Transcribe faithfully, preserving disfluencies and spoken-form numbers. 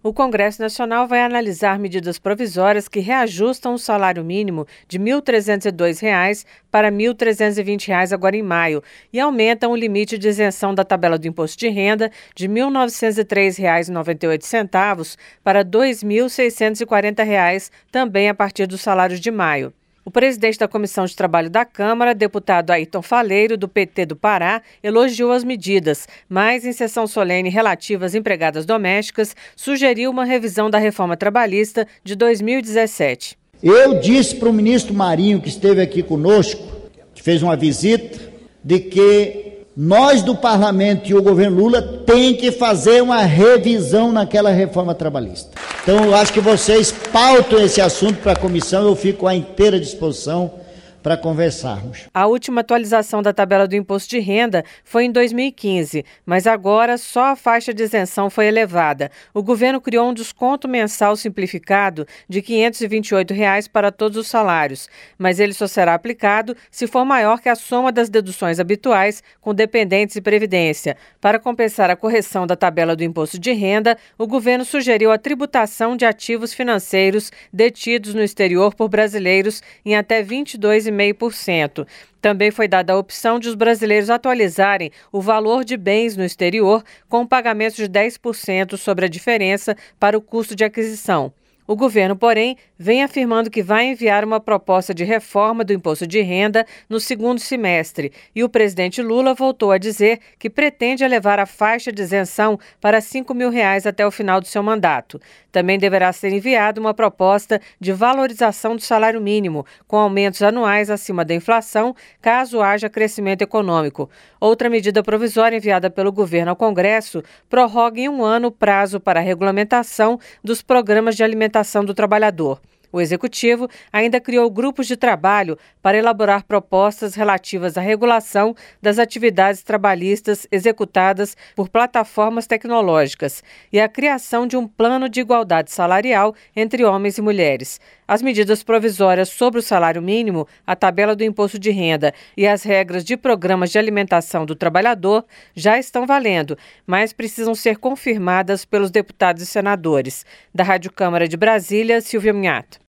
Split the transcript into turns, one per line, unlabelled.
O Congresso Nacional vai analisar medidas provisórias que reajustam o salário mínimo de mil trezentos e dois reais para mil trezentos e vinte reais agora em maio e aumentam o limite de isenção da tabela do imposto de renda de mil novecentos e três reais e noventa e oito centavos para dois mil seiscentos e quarenta reais também a partir dos salários de maio. O presidente da Comissão de Trabalho da Câmara, deputado Ayrton Faleiro, do P T do Pará, elogiou as medidas, mas em sessão solene relativa às empregadas domésticas, sugeriu uma revisão da reforma trabalhista de dois mil e dezessete.
Eu disse para o ministro Marinho, que esteve aqui conosco, que fez uma visita, de que nós do parlamento e o governo Lula tem que fazer uma revisão naquela reforma trabalhista. Então, eu acho que vocês pautam esse assunto para a comissão, eu fico à inteira disposição para conversarmos.
A última atualização da tabela do imposto de renda foi em dois mil e quinze, mas agora só a faixa de isenção foi elevada. O governo criou um desconto mensal simplificado de quinhentos e vinte e oito reais para todos os salários, mas ele só será aplicado se for maior que a soma das deduções habituais com dependentes e previdência. Para compensar a correção da tabela do imposto de renda, o governo sugeriu a tributação de ativos financeiros detidos no exterior por brasileiros em até vinte e dois vírgula cinco por cento. Também foi dada a opção de os brasileiros atualizarem o valor de bens no exterior com o pagamento de dez por cento sobre a diferença para o custo de aquisição. O governo, porém, vem afirmando que vai enviar uma proposta de reforma do imposto de renda no segundo semestre e o presidente Lula voltou a dizer que pretende elevar a faixa de isenção para cinco mil reais até o final do seu mandato. Também deverá ser enviada uma proposta de valorização do salário mínimo, com aumentos anuais acima da inflação, caso haja crescimento econômico. Outra medida provisória enviada pelo governo ao Congresso prorroga em um ano o prazo para a regulamentação dos programas de alimentação do trabalhador. O executivo ainda criou grupos de trabalho para elaborar propostas relativas à regulação das atividades trabalhistas executadas por plataformas tecnológicas e a criação de um plano de igualdade salarial entre homens e mulheres. As medidas provisórias sobre o salário mínimo, a tabela do imposto de renda e as regras de programas de alimentação do trabalhador já estão valendo, mas precisam ser confirmadas pelos deputados e senadores. Da Rádio Câmara de Brasília, Silvia Minhato.